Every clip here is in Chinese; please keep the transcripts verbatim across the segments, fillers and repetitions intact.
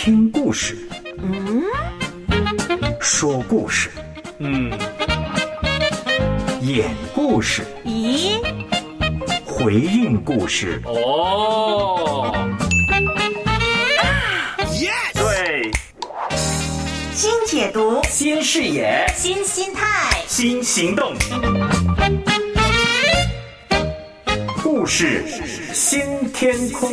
听故事， 嗯， 说故事， 嗯， 演故事， 咦， 回应故事。 哦， 对， 新解读， 新视野， 新心态， 新行动。故事新天空。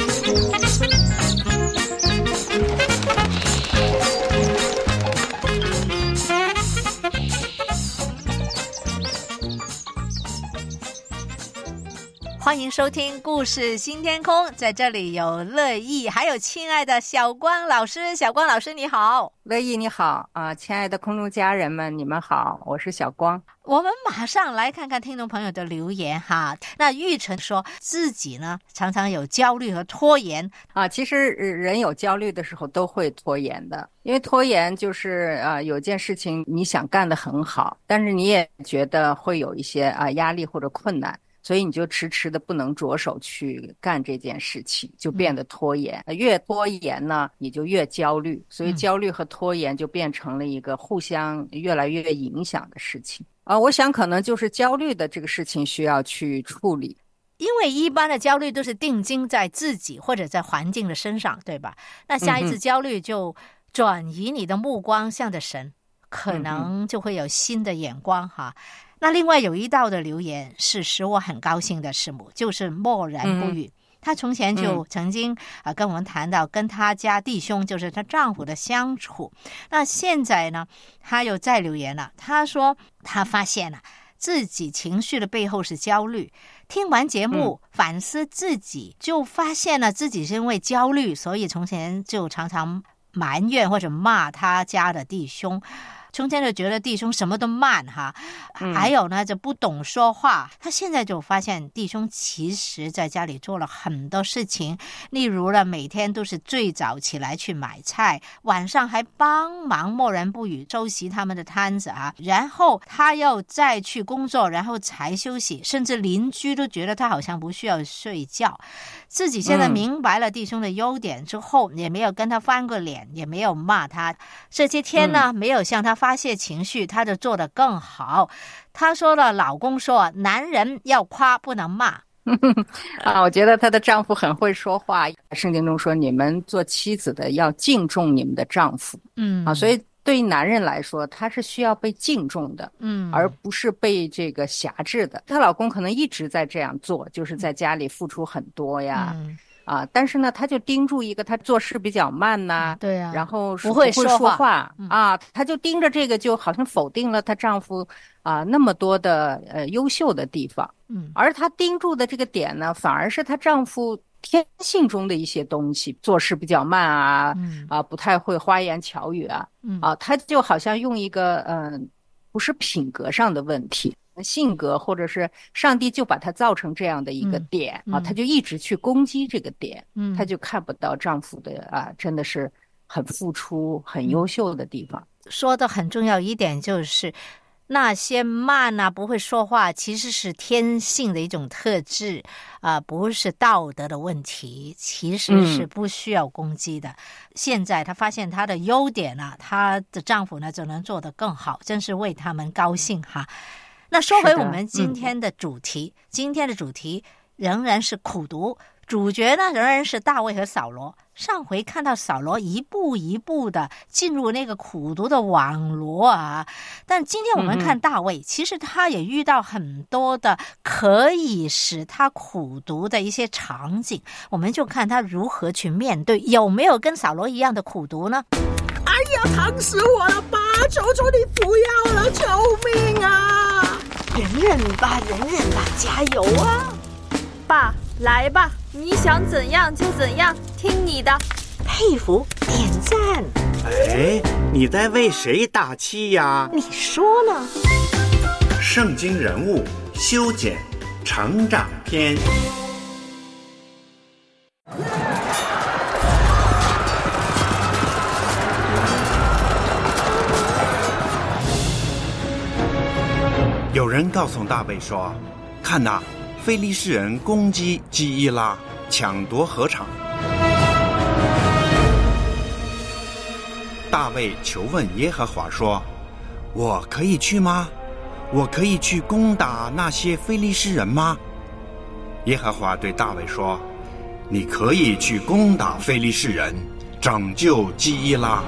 欢迎收听故事新天空，在这里有乐意，还有亲爱的小光老师。小光老师你好。 乐意你好啊、呃，亲爱的空中家人们，你们好，我是小光。 我们马上来看看听众朋友的留言哈。那玉成说自己呢常常有焦虑和拖延啊，其实人有焦虑的时候都会拖延的，因为拖延就是啊、呃、有件事情你想干得很好，但是你也觉得会有一些啊、呃、压力或者困难。所以你就迟迟的不能着手去干这件事情，就变得拖延、嗯、越拖延呢你就越焦虑，所以焦虑和拖延就变成了一个互相越来越影响的事情啊。我想可能就是焦虑的这个事情需要去处理， 因为一般的焦虑都是定睛在自己或者在环境的身上，对吧？那下一次焦虑就转移你的目光向着神、嗯、可能就会有新的眼光哈。那另外有一道的留言是使我很高兴的师母，就是默然不语、嗯、她从前就曾经、呃、跟我们谈到跟她家弟兄就是她丈夫的相处，那现在呢她又再留言了，她说她发现了自己情绪的背后是焦虑，听完节目、嗯、反思自己，就发现了自己是因为焦虑，所以从前就常常埋怨或者骂她家的弟兄，从前就觉得弟兄什么都慢哈、嗯，还有呢就不懂说话。他现在就发现弟兄其实在家里做了很多事情，例如呢每天都是最早起来去买菜，晚上还帮忙默然不语收拾他们的摊子啊，然后他又再去工作，然后才休息，甚至邻居都觉得他好像不需要睡觉。自己现在明白了弟兄的优点之后、嗯、也没有跟他翻个脸，也没有骂他，这些天呢、嗯、没有向他发泄情绪，他就做得更好。他说了，老公说男人要夸不能骂啊，我觉得她的丈夫很会说话。圣经中说你们做妻子的要敬重你们的丈夫，嗯啊，所以对于男人来说他是需要被敬重的，嗯，而不是被这个辖制的。她老公可能一直在这样做，就是在家里付出很多呀、嗯啊，但是呢，他就盯住一个，他做事比较慢呐、啊， 对啊， 然后不会说话, 说话、 嗯、 啊，他就盯着这个，就好像否定了她丈夫啊那么多的呃优秀的地方，嗯，而她盯住的这个点呢，反而是她丈夫天性中的一些东西，做事比较慢啊，嗯、啊，不太会花言巧语啊，嗯、啊，他就好像用一个嗯、呃，不是品格上的问题。性格或者是上帝就把他造成这样的一个点、嗯、啊，他就一直去攻击这个点，嗯，他就看不到丈夫的啊，真的是很付出、很优秀的地方。 说的很重要一点就是那些慢啊不会说话其实是天性的一种特质啊、呃，不是道德的问题，其实是不需要攻击的、嗯、现在她发现她的优点啊，她的丈夫呢就能做得更好，真是为他们高兴哈。那说回我们今天的主题、嗯、今天的主题仍然是苦读，主角呢仍然是大卫和扫罗。上回看到扫罗一步一步的进入那个苦读的网罗啊，但今天我们看大卫、嗯、其实他也遇到很多的可以使他苦读的一些场景，我们就看他如何去面对，有没有跟扫罗一样的苦读呢？ 哎呀，疼死我了！爸，求求你不要了，救命啊！忍忍吧，忍忍吧，加油啊！ 爸，来吧，你想怎样就怎样，听你的。 佩服，点赞。 哎，你在为谁打气呀？ 你说呢？ 圣经人物修剪成长篇。有人告诉大卫说，看哪，非利士人攻击基伊拉，抢夺禾场。 大卫求问耶和华说：我可以去吗？我可以去攻打那些非利士人吗？耶和华对大卫说：你可以去攻打非利士人，拯救基伊拉。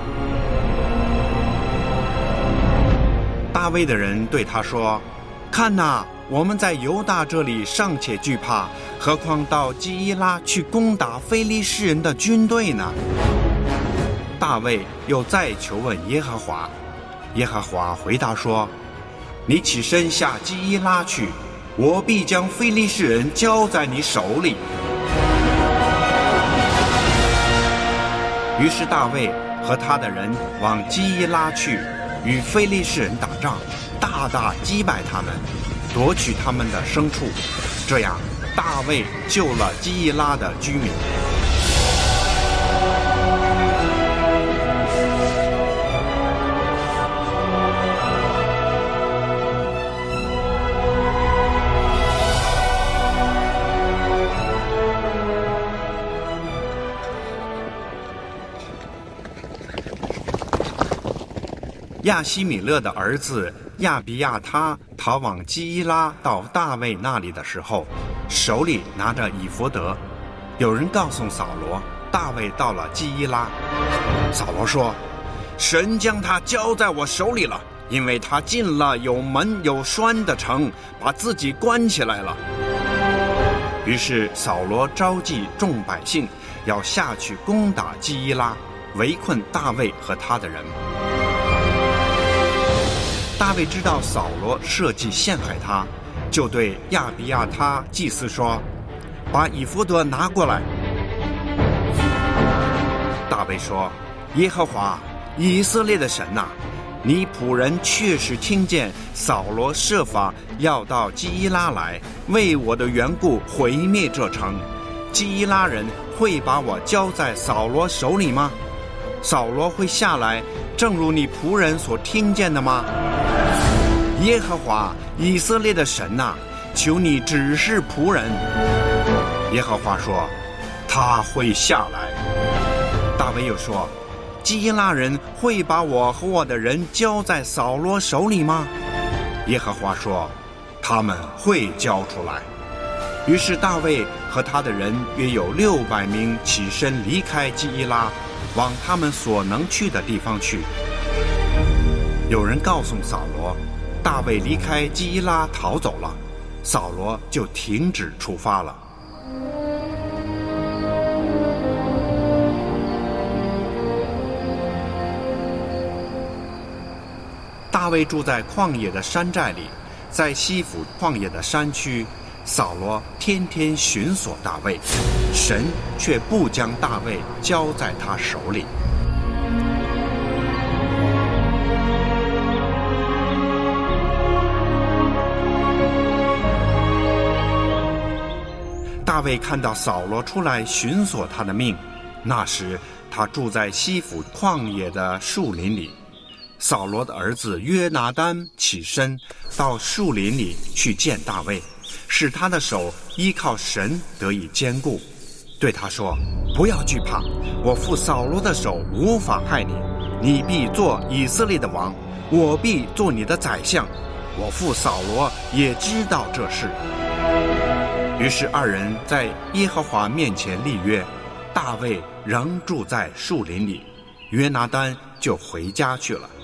大卫的人对他说：看哪，我们在犹大这里尚且惧怕，何况到基伊拉去攻打非利士人的军队呢？大卫又再求问耶和华，耶和华回答说：你起身下基伊拉去，我必将非利士人交在你手里。于是大卫和他的人往基伊拉去，与非利士人打仗，大大击败他们，夺取他们的牲畜，这样大卫救了基伊拉的居民。亚希米勒的儿子亚比亚他逃往基伊拉到大卫那里的时候，手里拿着以弗得。有人告诉扫罗，大卫到了基伊拉。扫罗说：神将他交在我手里了，因为他进了有门有栓的城，把自己关起来了。于是扫罗召集众百姓，要下去攻打基伊拉，围困大卫和他的人。大卫知道扫罗设计陷害他，就对亚比亚他祭司说：把以弗得拿过来。大卫说：耶和华以色列的神哪、啊，你仆人确实听见扫罗设法要到基伊拉来，为我的缘故毁灭这城，基伊拉人会把我交在扫罗手里吗？扫罗会下来正如你仆人所听见的吗？耶和华以色列的神哪、啊，求你指示仆人。耶和华说：他会下来。大卫又说：基伊拉人会把我和我的人交在扫罗手里吗？耶和华说：他们会交出来。于是大卫和他的人约有六百名起身离开基伊拉，往他们所能去的地方去。有人告诉扫罗，大卫离开基伊拉逃走了，扫罗就停止出发了。大卫住在旷野的山寨里，在西弗旷野的山区，扫罗天天寻索大卫，神却不将大卫交在他手里。大卫看到扫罗出来寻索他的命，那时他住在西弗旷野的树林里。扫罗的儿子约拿单起身到树林里去见大卫，使他的手依靠神得以坚固，对他说：不要惧怕，我父扫罗的手无法害你，你必做以色列的王，我必做你的宰相。我父扫罗也知道这事。于是二人在耶和华面前立约，大卫仍住在树林里，约拿单就回家去了。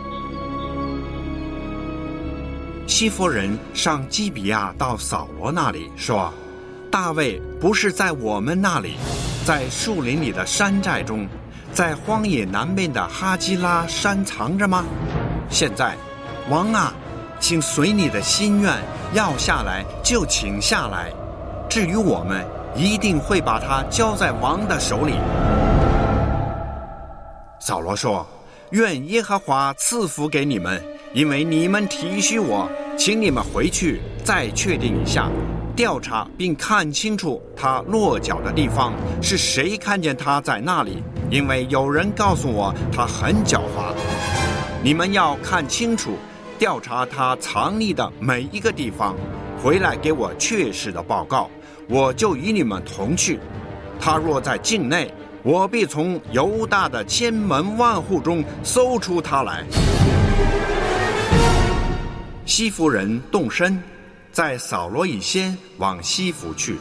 西弗人上基比亚到扫罗那里说：大卫不是在我们那里，在树林里的山寨中，在荒野南边的哈基拉山藏着吗？现在王啊，请随你的心愿，要下来就请下来，至于我们，一定会把他交在王的手里。扫罗说：愿耶和华赐福给你们，因为你们体恤我，请你们回去再确定一下，调查并看清楚他落脚的地方，是谁看见他在那里，因为有人告诉我他很狡猾。你们要看清楚，调查他藏匿的每一个地方，回来给我确实的报告，我就与你们同去。他若在境内， 我必从犹大的千门万户中搜出他来。西弗人动身，在扫罗以先往西弗去。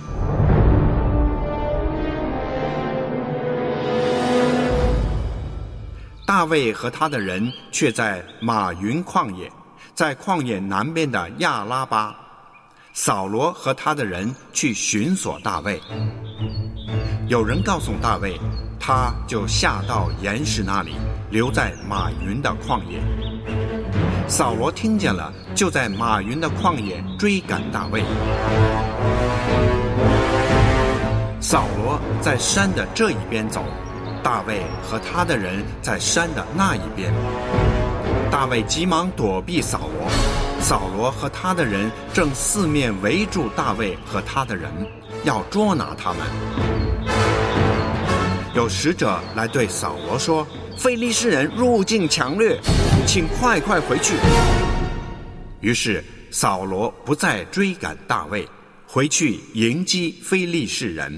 大卫和他的人却在马云旷野，在旷野南边的亚拉巴。扫罗和他的人去寻索大卫。有人告诉大卫，他就下到岩石那里，留在马云的旷野。扫罗听见了，就在马云的旷野追赶大卫。扫罗在山的这一边走，大卫和他的人在山的那一边。大卫急忙躲避扫罗，扫罗和他的人正四面围住大卫和他的人，要捉拿他们。有使者来对扫罗说，非利士人入境抢掠，请快快回去。于是扫罗不再追赶大卫，回去迎击非利士人。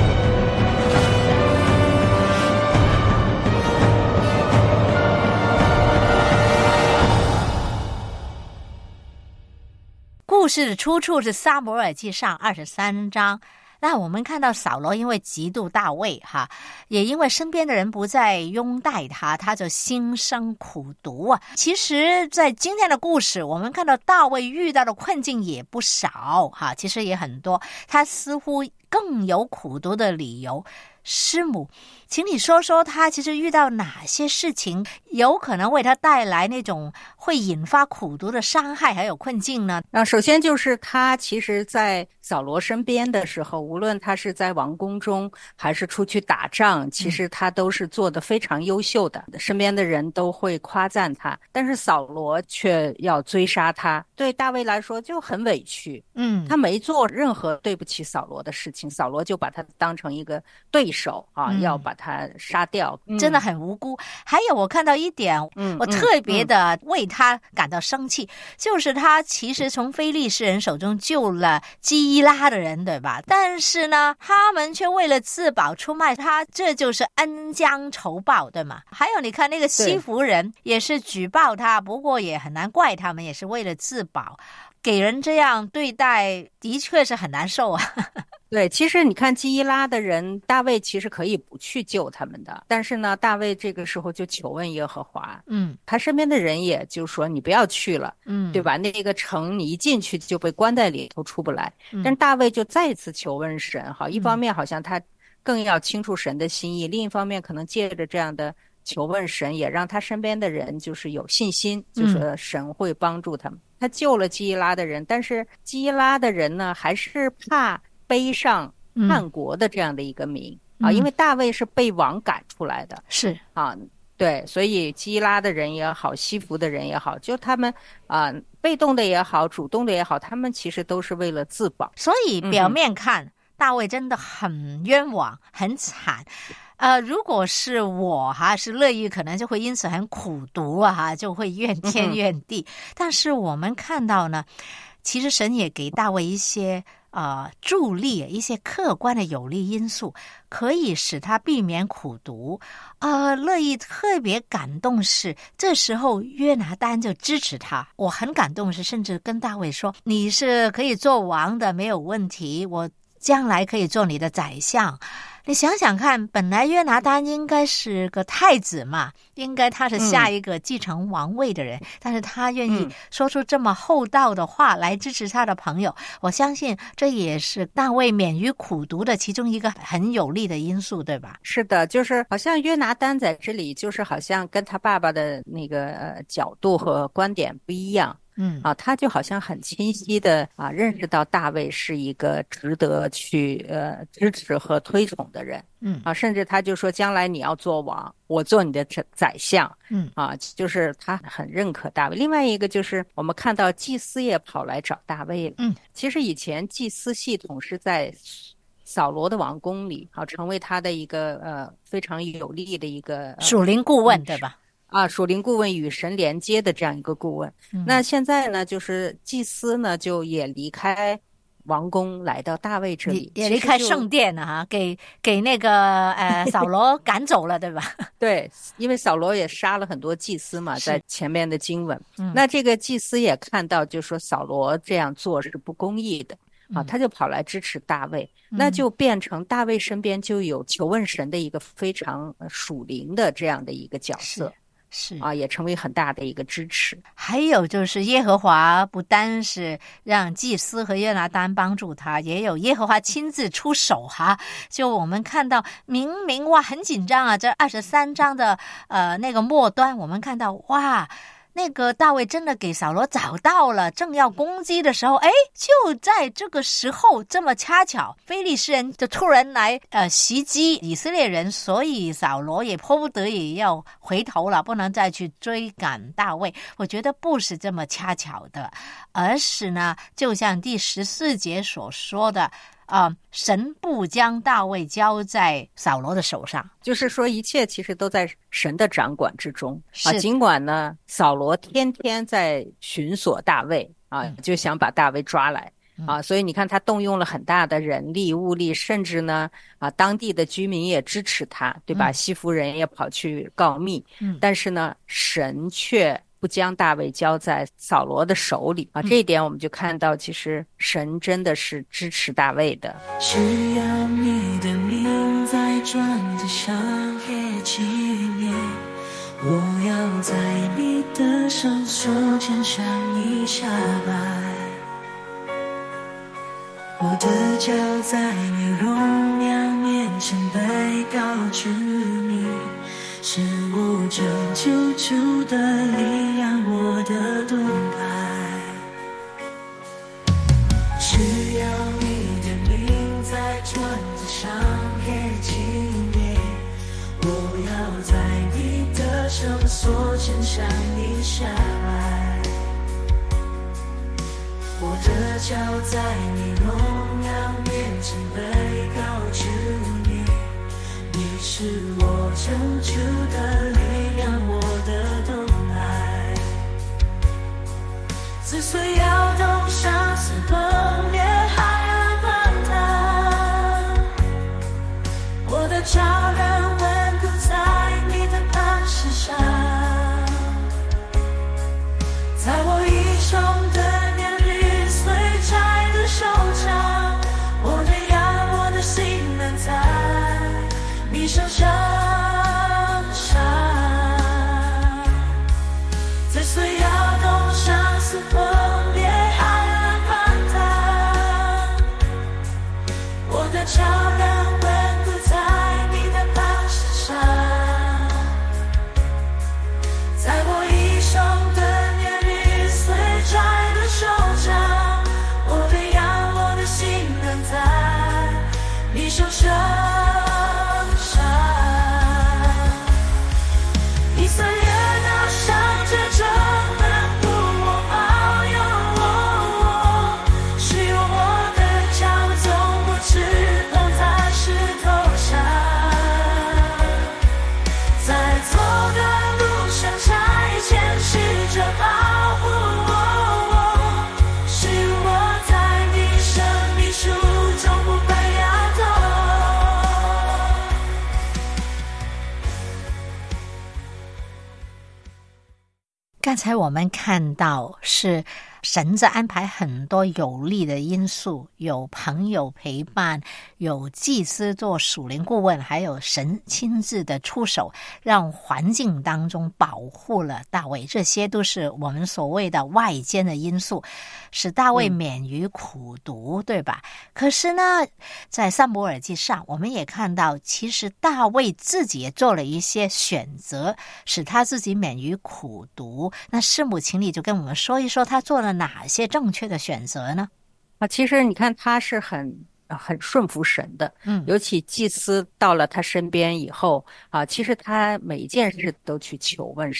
故事的出处是撒母耳记上二十三章。那我们看到扫罗因为嫉妒大卫哈，也因为身边的人不再拥戴他，他就心生苦毒啊。其实在今天的故事，我们看到大卫遇到的困境也不少哈，其实也很多，他似乎更有苦毒的理由。师母，请你说说他其实遇到哪些事情有可能为他带来那种会引发苦毒的伤害还有困境呢？ 那首先就是他其实在扫罗身边的时候，无论他是在王宫中还是出去打仗，其实他都是做得非常优秀的，嗯、身边的人都会夸赞他，但是扫罗却要追杀他，对大卫来说就很委屈。嗯，他没做任何对不起扫罗的事情，扫罗就把他当成一个对手啊、嗯，要把他杀掉， 嗯、真的很无辜。还有我看到一点，嗯，我特别的为他感到生气，嗯嗯、就是他其实从非利士人手中救了基伊拉的人，对吧？但是呢，他们却为了自保出卖他，这就是恩将仇报，对吗？还有你看那个西弗人也是举报他，不过也很难怪他们，也是为了自保。给人这样对待的确是很难受啊。 对，其实你看基伊拉的人，大卫其实可以不去救他们的，但是呢，大卫这个时候就求问耶和华，嗯，他身边的人也就说你不要去了，嗯，对吧？那个城你一进去就被关在里头出不来，嗯、但大卫就再次求问神，哈，一方面好像他更要清楚神的心意，嗯、另一方面可能借着这样的求问神，也让他身边的人就是有信心，就是神会帮助他们。嗯、他救了基伊拉的人，但是基伊拉的人呢，还是怕背上叛国的这样的一个名、嗯、啊，因为大卫是被王赶出来的， 是啊，对，所以基伊拉的人也好，西弗的人也好，就他们啊，被动的也好，主动的也好，他们其实都是为了自保。 所以表面看、嗯、大卫真的很冤枉，很惨。呃，如果是我哈，是乐意，可能就会因此很苦毒啊，哈，就会怨天怨地。嗯、但是我们看到呢，其实神也给大卫一些呃助力，一些客观的有利因素，可以使他避免苦毒。呃，乐意特别感动是，这时候约拿单就支持他。我很感动是，甚至跟大卫说：“你是可以做王的，没有问题，我将来可以做你的宰相。”你想想看，本来约拿单应该是个太子嘛，应该他是下一个继承王位的人，嗯、但是他愿意说出这么厚道的话来支持他的朋友，嗯、我相信这也是大卫免于苦毒的其中一个很有利的因素，对吧？ 是的，就是好像约拿单在这里就是好像跟他爸爸的那个呃角度和观点不一样。嗯啊，他就好像很清晰的啊认识到大卫是一个值得去呃支持和推崇的人，嗯啊，甚至他就说将来你要做王，我做你的宰相，嗯啊，就是他很认可大卫。另外一个就是我们看到祭司也跑来找大卫了，嗯，其实以前祭司系统是在扫罗的王宫里，好、啊、成为他的一个呃非常有利的一个、呃、 属灵顾问，对吧？ 啊，属灵顾问与神连接的这样一个顾问。嗯、那现在呢，就是祭司呢就也离开王宫来到大卫这里， 也离开圣殿了哈，给给那个呃扫罗赶走了，对吧？ 对，因为扫罗也杀了很多祭司嘛，在前面的经文，嗯、那这个祭司也看到，就说扫罗这样做是不公义的。啊，他就跑来支持大卫，嗯、那就变成大卫身边就有求问神的一个非常属灵的这样的一个角色， 是, 是啊，也成为很大的一个支持。 还有就是耶和华不单是让祭司和约拿单帮助他，也有耶和华亲自出手哈。就我们看到明明哇很紧张啊，这二十三章的呃那个末端，我们看到哇。那个大卫真的给扫罗找到了，正要攻击的时候，哎，就在这个时候，这么恰巧，非利士人就突然来呃袭击以色列人，所以扫罗也迫不得已要回头了，不能再去追赶大卫。我觉得不是这么恰巧的，而是呢，就像第十四节所说的。啊、呃，神不将大卫交在扫罗的手上， 就是说一切其实都在神的掌管之中啊。尽管呢，扫罗天天在寻索大卫啊，嗯、就想把大卫抓来啊，所以你看他动用了很大的人力物力，甚至呢啊，当地的居民也支持他，对吧？嗯、西弗人也跑去告密，嗯、但是呢，神却不将大卫交在扫罗的手里啊，这一点我们就看到，其实神真的是支持大卫的。 只要你的名在传着上黑纪念，我要在你的手手牵上你下拜，我的脚在你荣耀面前被高举你。是我拯救主的力量，我的盾牌。只要你的名在传着上黑纪念，我要在你的圣所牵上你下拜，我的脚在你荣耀面前被高举你。你是我拯救的力量，我的盾牌。子孙摇动，生死崩裂，海浪翻腾，我的家人稳固在你的磐石上，在我一生的年日，随摘的手掌，我的羊，我的心能在你手上上，在虽摇动，生死崩裂，海浪翻腾，我的家人稳固在你的磐石上，在我一生的年日，随摘的手掌，我的羊，我的心能在你手上。 刚才我们看到是神在安排很多有利的因素，有朋友陪伴，有祭司做属灵顾问，还有神亲自的出手，让环境当中保护了大卫。这些都是我们所谓的外间的因素，使大卫免于苦毒，嗯、对吧？可是呢，在撒母耳记上，我们也看到，其实大卫自己也做了一些选择，使他自己免于苦毒。那师母，请你就跟我们说一说，他做了哪些正确的选择呢？ 啊，其实你看他是很很顺服神的，嗯，尤其祭司到了他身边以后啊，其实他每一件事都去求问神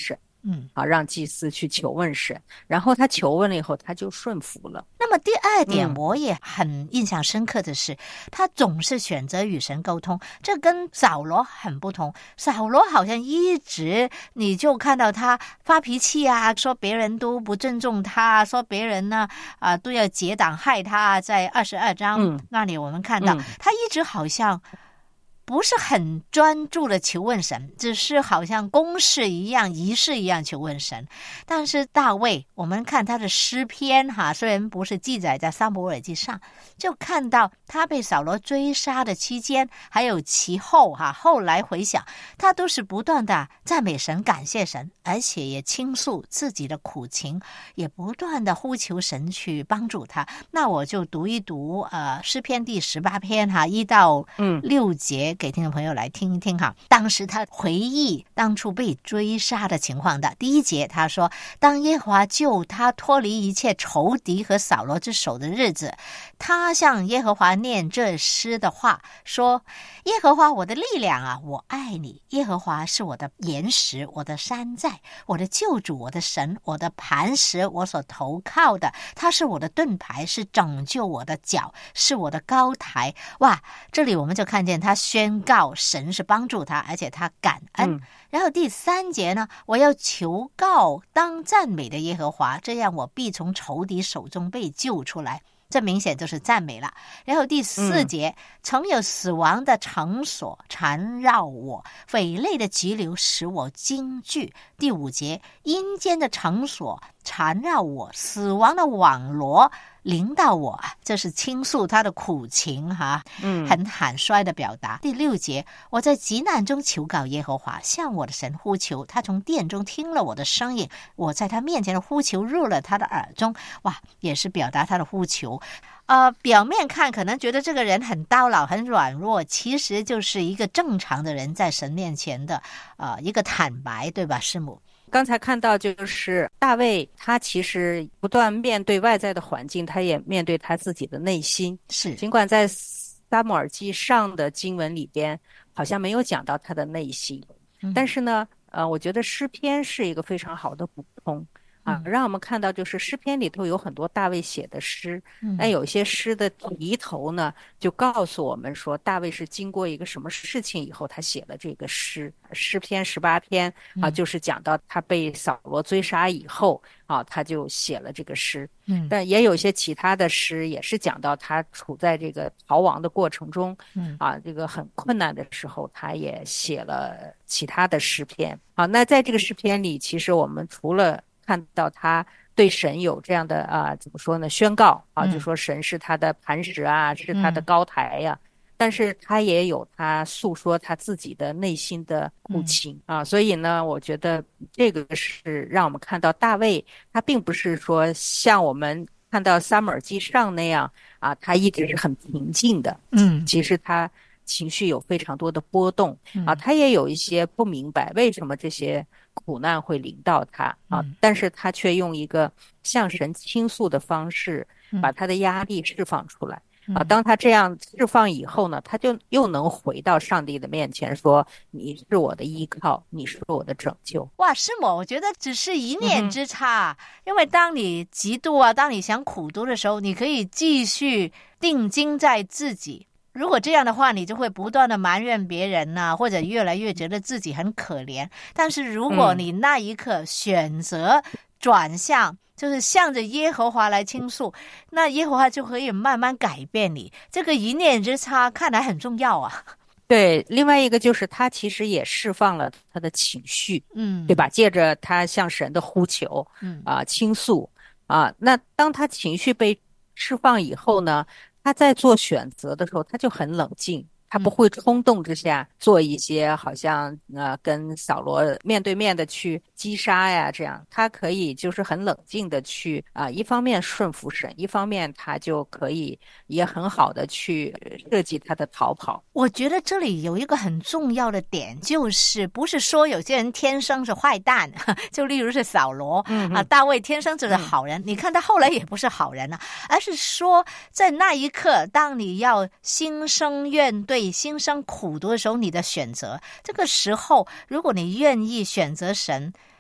嗯，啊，让祭司去求问神，然后他求问了以后，他就顺服了。 那么第二点，我也很印象深刻的是，嗯、他总是选择与神沟通，这跟扫罗很不同。扫罗好像一直你就看到他发脾气啊，说别人都不尊重他，说别人呢啊、呃、都要结党害他，在二十二章、嗯、那里我们看到、嗯、他一直好像不是很专注的求问神，只是好像公事一样仪式一样求问神。但是大卫，我们看他的诗篇哈，虽然不是记载在撒母耳记上，就看到他被扫罗追杀的期间还有其后哈，后来回想他都是不断的赞美神感谢神，而且也倾诉自己的苦情，也不断的呼求神去帮助他。那我就读一读呃诗篇第十八篇哈一到六节、嗯给听众朋友来听一听哈，当时他回忆当初被追杀的情况的。第一节他说，当耶和华救他脱离一切仇敌和扫罗之手的日子，他向耶和华念这诗的话，说，耶和华我的力量啊，我爱你，耶和华是我的岩石，我的山寨，我的救主，我的神，我的磐石，我所投靠的，他是我的盾牌，是拯救我的脚，是我的高台。哇，这里我们就看见他宣告神是帮助他，而且他感恩、嗯、然后第三节呢，我要求告当赞美的耶和华，这样我必从仇敌手中被救出来，这明显就是赞美了。然后第四节、嗯、曾有死亡的场所缠绕我，匪类的急流使我惊惧。第五节，阴间的场所缠绕我，死亡的网罗临到我，这是倾诉他的苦情哈，嗯，很坦率的表达。第六节，我在急难中求告耶和华，向我的神呼求，他从殿中听了我的声音，我在他面前的呼求入了他的耳中。哇，也是表达他的呼求。呃，表面看可能觉得这个人很叨扰很软弱，其实就是一个正常的人在神面前的呃一个坦白，对吧师母？ 刚才看到就是大卫他其实不断面对外在的环境，他也面对他自己的内心。 是， 尽管在撒母耳记上的经文里边好像没有讲到他的内心、嗯、但是呢呃，我觉得诗篇是一个非常好的补充啊，让我们看到就是诗篇里头有很多大卫写的诗，那、嗯、有些诗的题头呢就告诉我们说大卫是经过一个什么事情以后他写了这个诗。诗篇十八篇啊，就是讲到他被扫罗追杀以后啊，他就写了这个诗。嗯，但也有些其他的诗也是讲到他处在这个逃亡的过程中，嗯啊，这个很困难的时候，他也写了其他的诗篇。啊，那在这个诗篇里，其实我们除了看到他对神有这样的啊，怎么说呢？宣告啊，就说神是他的磐石啊，是他的高台呀、啊。但是他也有他诉说他自己的内心的苦情、嗯、啊，所以呢，我觉得这个是让我们看到大卫，他并不是说像我们看到撒母耳记上那样啊，他一直是很平静的，嗯，其实他情绪有非常多的波动、嗯、啊，他也有一些不明白为什么这些苦难会临到他啊、嗯，但是他却用一个向神倾诉的方式，把他的压力释放出来。啊，当他这样释放以后呢，他就又能回到上帝的面前说，你是我的依靠，你是我的拯救。 哇，师母，我觉得只是一念之差、嗯、因为当你嫉妒啊，当你想苦读的时候，你可以继续定睛在自己，如果这样的话，你就会不断的埋怨别人啊，或者越来越觉得自己很可怜。但是如果你那一刻选择转向、嗯就是向着耶和华来倾诉，那耶和华就可以慢慢改变你。这个一念之差看来很重要啊。 对，另外一个就是他其实也释放了他的情绪，嗯，对吧？借着他向神的呼求，嗯啊、呃，倾诉啊，那当他情绪被释放以后呢，他在做选择的时候，他就很冷静。他不会冲动之下做一些好像呃跟扫罗面对面的去击杀呀，这样他可以就是很冷静的去啊、呃，一方面顺服神，一方面他就可以也很好的去设计他的逃跑。 我觉得这里有一个很重要的点，就是不是说有些人天生是坏蛋，就例如是扫罗、嗯、啊，大卫天生就是好人、嗯、你看他后来也不是好人啊，而是说在那一刻当你要心生怨怼心生苦读的时候，你的选择，这个时候如果你愿意选择神，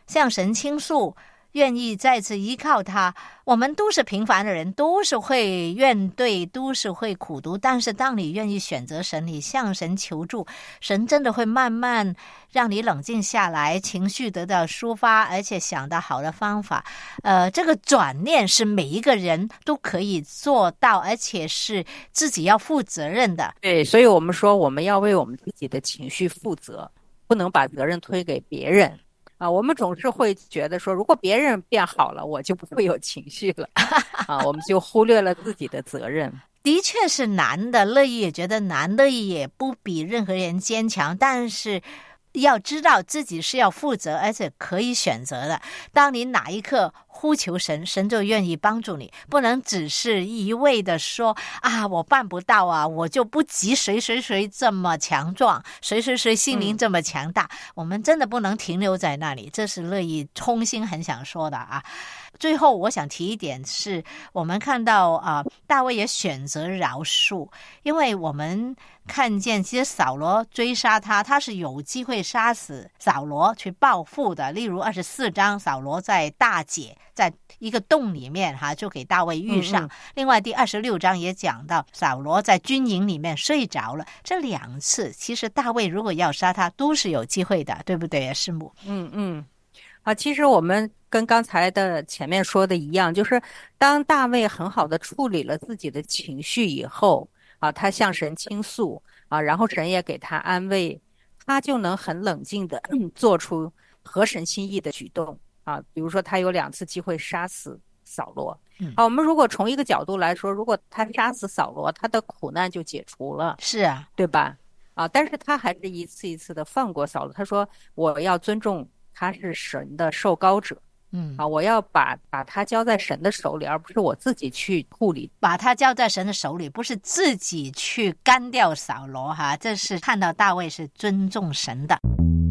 向神倾诉，愿意再次依靠他。我们都是平凡的人，都是会怨怼，都是会苦读，但是当你愿意选择神，你向神求助，神真的会慢慢让你冷静下来，情绪得到抒发，而且想到好的方法。呃，这个转念是每一个人都可以做到，而且是自己要负责任的。 对，所以我们说我们要为我们自己的情绪负责，不能把责任推给别人。啊，我们总是会觉得说，如果别人变好了，我就不会有情绪了。啊，我们就忽略了自己的责任。 的确是难的，乐意也觉得难，乐意也不比任何人坚强，但是要知道自己是要负责，而且可以选择的。当你哪一刻呼求神，神就愿意帮助你，不能只是一味的说啊，我办不到啊，我就不及谁谁谁这么强壮，谁谁谁心灵这么强大。嗯、我们真的不能停留在那里，这是乐意衷心很想说的啊。最后我想提一点是，我们看到啊、呃，大卫也选择饶恕，因为我们看见其实扫罗追杀他，他是有机会杀死扫罗去报复的。例如二十四章，扫罗在大解在一个洞里面哈，就给大卫遇上。嗯嗯另外第二十六章也讲到扫罗在军营里面睡着了，这两次其实大卫如果要杀他都是有机会的，对不对啊，师母？ 嗯嗯。啊，其实我们跟刚才的前面说的一样，就是当大卫很好的处理了自己的情绪以后啊，他向神倾诉啊，然后神也给他安慰，他就能很冷静的、嗯、做出合神心意的举动啊。比如说他有两次机会杀死扫罗啊，我们如果从一个角度来说，如果他杀死扫罗，他的苦难就解除了， 是啊， 对吧？啊，但是他还是一次一次的放过扫罗，他说我要尊重他是神的受膏者，嗯啊，我要把把他交在神的手里，而不是我自己去护理。 把他交在神的手里，不是自己去干掉扫罗哈，这是看到大卫是尊重神的。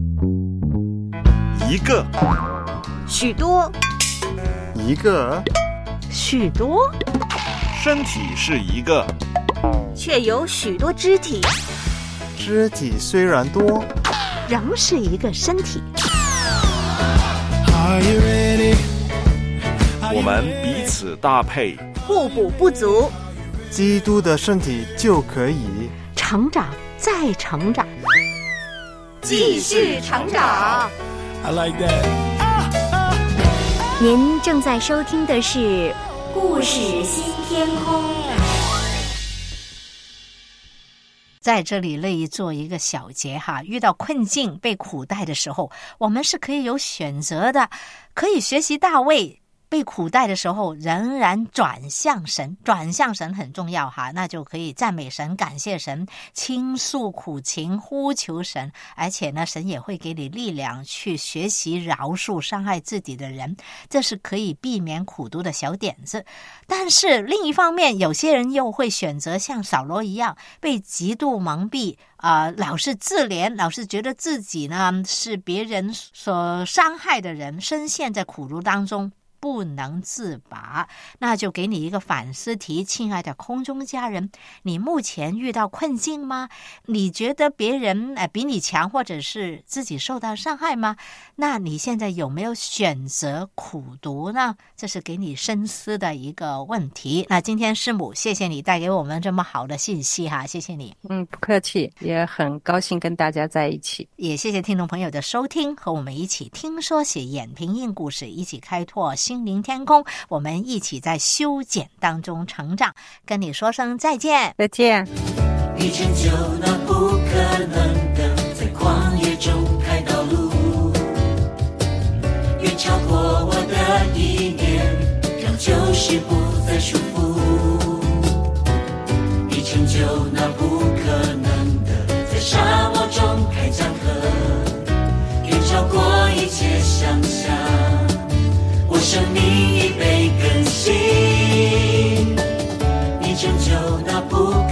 一个， 许多， 一个， 许多， 身体是一个， 却有许多肢体。 肢体虽然多， 仍是一个身体。 我们彼此搭配， 互补不足， 基督的身体就可以成长再成长， 继续成长。 I like that. 您正在收听的是故事新天空。 在这里乐意做一个小结哈，遇到困境被苦待的时候，我们是可以有选择的，可以学习大卫被苦待的时候仍然转向神，转向神很重要哈，那就可以赞美神，感谢神，倾诉苦情，呼求神，而且呢神也会给你力量去学习饶恕伤害自己的人，这是可以避免苦毒的小点子。但是另一方面，有些人又会选择像扫罗一样被极度蒙蔽啊、呃，老是自怜，老是觉得自己呢是别人所伤害的人，深陷在苦毒当中不能自拔。那就给你一个反思题，亲爱的空中家人，你目前遇到困境吗？你觉得别人、呃、比你强，或者是自己受到伤害吗？那你现在有没有选择苦读呢？这是给你深思的一个问题。那今天师母谢谢你带给我们这么好的信息哈，谢谢你。 嗯，不客气，也很高兴跟大家在一起， 也谢谢听众朋友的收听，和我们一起听说写眼平印故事，一起开拓心灵天空，我们一起在修剪当中成长，跟你说声再见。 再见。 你拯救那不可能的，在旷野中开道路，远超过我的意念，让旧事不再束缚。你拯救那不可能的，在沙漠中开江河，远超过一切想象。我生命已被更新，你拯救那不可能